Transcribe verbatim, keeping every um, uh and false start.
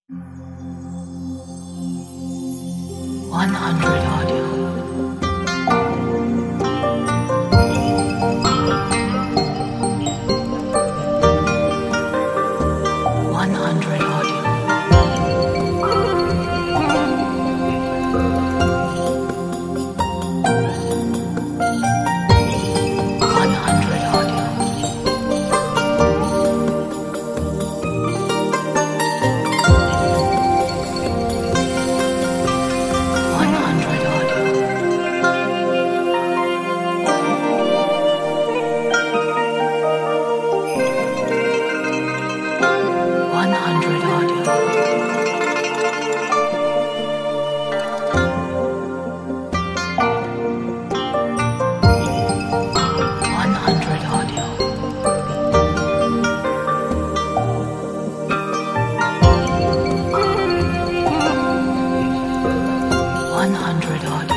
one hundred audio. one hundred audio. one hundred audio. one hundred audio. one hundred audio. one hundred audio. one hundred audio.